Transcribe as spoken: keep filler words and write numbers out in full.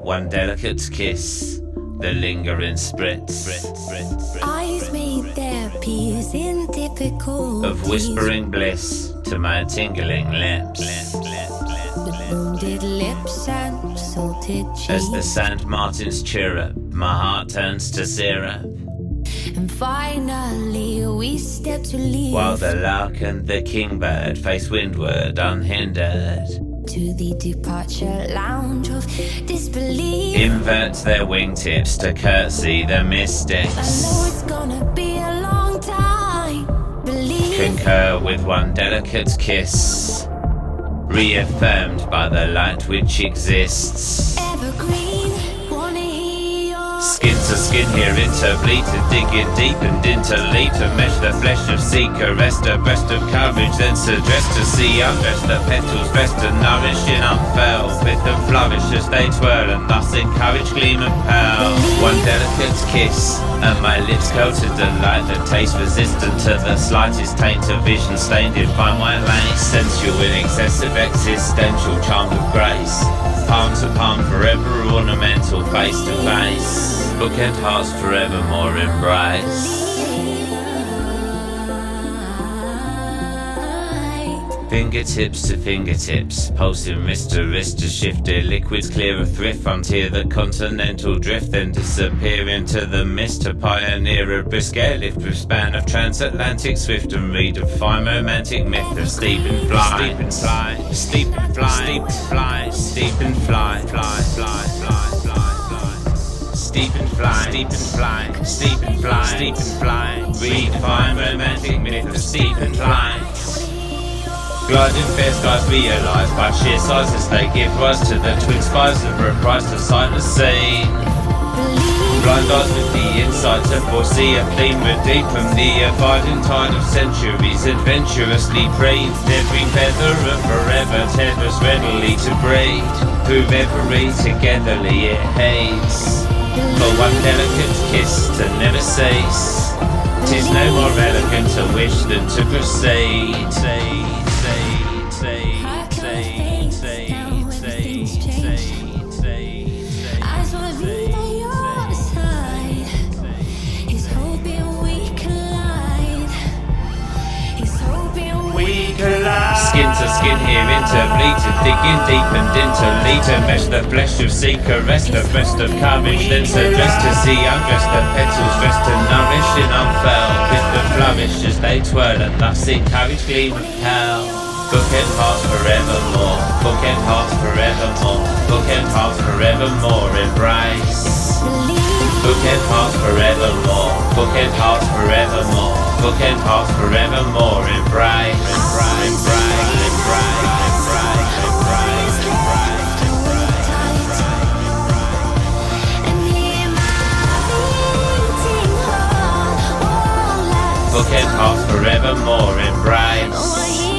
One delicate kiss, the lingering spritz Eyes made their peace in difficulties of whispering bliss to my tingling lips. With wounded lips and salted cheeks. As the Saint Martins chirrup, my heart turns to syrup. And finally we step to leave, while the lark and the kingbird face windward unhindered, to the departure lounge of disbelief. Invert their wingtips to curtsy the mystics. I know it's gonna be a long time. Believe. Concur with one delicate kiss, reaffirmed by the light which exists. Evergreen, wanna hear your Skin to skin here, interbleed, digging deep and interlead to mesh the flesh of seeker, rest abreast of courage, then suggest to see undress the petals best to nourish in unfurl, with the flourish as they twirl and thus encourage gleam and pearl. One delicate kiss and my lips coated delight that taste resistant to the slightest taint of vision, stained in fine white lace, sensual in excessive existential charm of grace. Palm to palm, forever ornamental, face to face. Bookend hearts forevermore embrace. Fingertips to fingertips, pulsing wrist to wrist to shift their liquids clear of thrift, frontier the continental drift, then disappear into the mist to pioneer a brisk airlift with span of transatlantic swift and redefine romantic myth of steep and fly, steep and fly, steep and fly, steep and fly, steep and fly, fly, fly, fly, fly, fly, steep and fly, steep and fly, steep and fly, steep and fly, redefine romantic myth of steep and fly. Gliding fair skies realised by sheer sizes, they give rise to the twin spies of a price to sightless scene. Blind eyes with the insight to foresee a theme redeemed from the abiding tide of centuries, adventurously breathed. Every feather of forever tethers readily to breed, through reverie togetherly it hates. For one delicate kiss to never cease, 'tis no more elegant to wish than to proceed. Say, say, say, say, say, say, say, say, I just wanna be by your side. He's hoping we collide. He's hoping we we collide. Skin to skin here, interbleed, digging deep and interlead to mesh the flesh of seeker, rest of rest of courage, then suggest to see undress the petals, rest to nourish in unfurl, with the flourish as they twirl and thus encourage gleam of pearl. Bookend hearts forevermore, bookend hearts forevermore, bookend hearts forevermore embrace. Bookend hearts forevermore, bookend hearts forevermore, bookend hearts forevermore embrace. Embrace, embrace, embrace, embrace, embrace, embrace, embrace. Bookend hearts forevermore embrace.